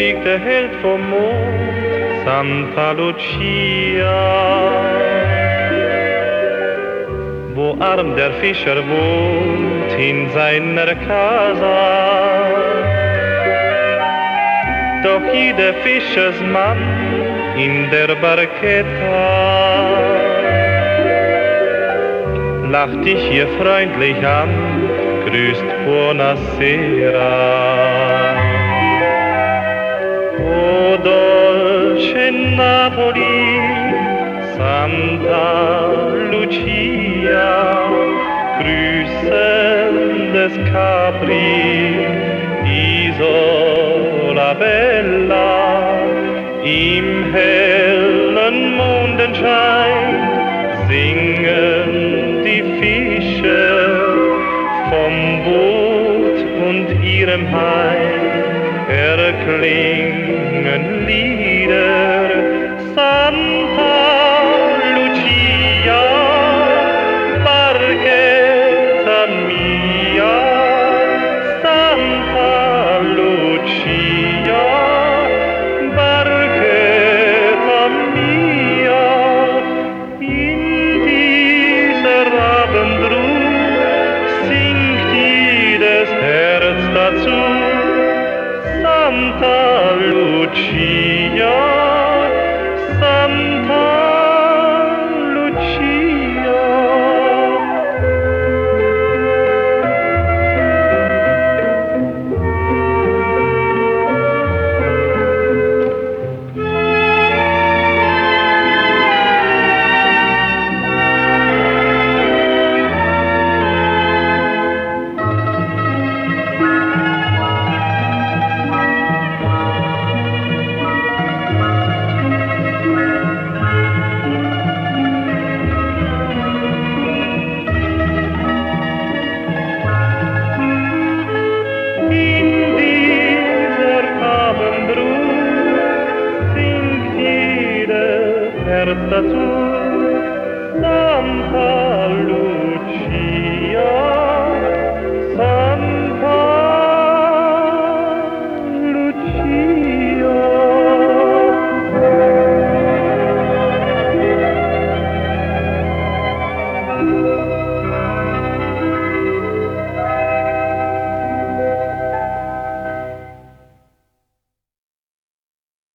fliegt der Held vom Mond, Santa Lucia. Wo arm der Fischer wohnt in seiner Casa, doch jeder Fischersmann in der Barketta lacht dich hier freundlich an, grüßt Buonasera. O dolce Napoli, Santa Lucia, grüßendes Capri, Isola Bella, im hellen Mondenschein singen die Fische vom Boot und ihrem Heim, erklingen Lieder. Santa Lucia, Barchetta mia, Santa Lucia, Barchetta mia, in dieser Abendruhe singt jedes Herz dazu. Santa Lucia, Santa Lucia. Herz dazu, Santa